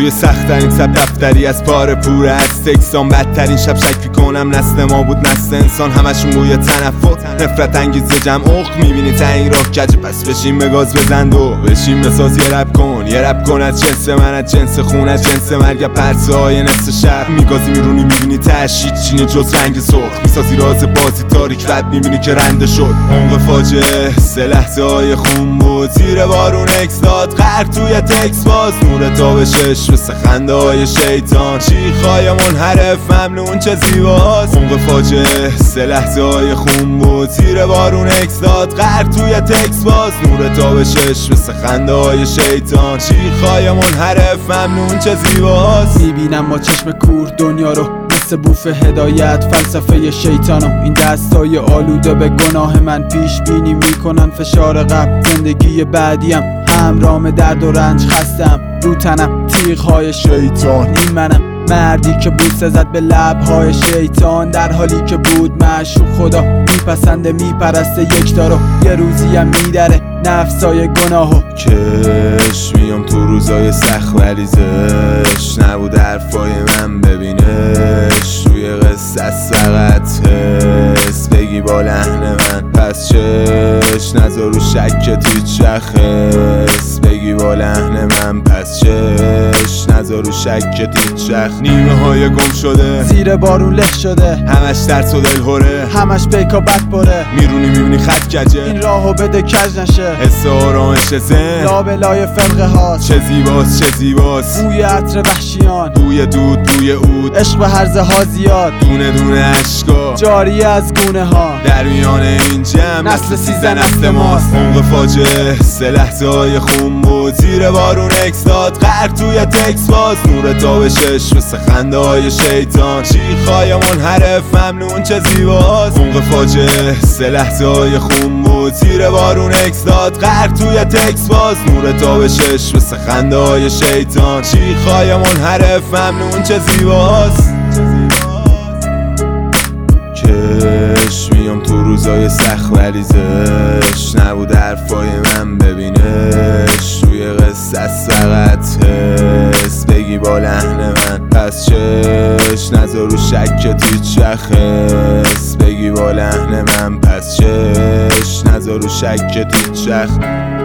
توی سخت‌ترین سب دفتری از پاره پوره از تکسان بدترین شب شک کنم نسل ما بود نسل انسان همشون بوی تنفر نفرت انگیز جمع عق میبینی تا این راه کج پس بشین به گاز بزند و بشین بساز یه رپ کن از جنس من از جنس خون از جنس مرگ پرسه های نصف شهر میگازی میرونی میبینی تشید چینه جز رنگ سرخ میسازی راز بازی تاریک بعد میبینی که رنده شد عمق فاجعه سه لحظه های خون بود زیر بارون اکس داد غرق توی تکس باز نور تابشش مثل خنده های شیطان چیخای منحرف ممنون چه زیباست عمق فاجعه سه لحظه های خون بود زیر بارون اکس داد غرق توی تکس باز نور تابشش مثل خنده های شیطان چیخای منحرف ممنون چه زیباست میبینم با چشم کور دنیا رو مثل بوف هدایت فلسفه شیطانو این دستای آلوده به گناه من پیش بینی میکنن فشار قبل زندگی بعدیم همرام درد و رنج خستم رو تنم تیغ‌های شیطان این منم مردی که بوسه زد به لب‌های شیطان در حالی که بود معشوق خدا میپسنده میپرسته یکتا رو یه روزیم میدره نفسای گناهو کش میام تو روزای سخت ولی زش نبود حرفای من ببینش روی قصه فقط حس بگی با لحن من پس چش نذار رو شکت هیچ حس بگی با لحن من پس چش نذار رو شکت هیچ نیمه های گم شده زیر بارون له شده همش ترس و دلهوره همش پیکا بد باره میرونی میبینی خط کجه این راهو بده کج نشه حس آرامش زن لابلای فرقه هاست چه زیباست چه زیباست بوی عطر وحشیان بوی دود بوی عود عشق به هرزه ها زیاد دونه دونه اشکا جاری از گونه ها در میان این جمع نسل 13 نسل ماست عمق فاجعه سه لحظه های خون بود زیر بارون اکس داد غرق توی تکس باز نور تابشش مثل خنده های شیطان چیخای منحرف ممنون چه زیباست عمق فاجعه سه لحظه های خون بود زیر بارون اکس داد غرق توی تکس باز نور تابشش مثل خنده های شیطان چیخای منحرف ممنون چه زیباست کش میام تو روزای سخت ولی زش نبود حرفای من ببینش روی قصه فقط حس بگی با لحن من پس چش نذار رو شکت هیچ حس بگی با لحن من پس چش نذار رو شکت هیچ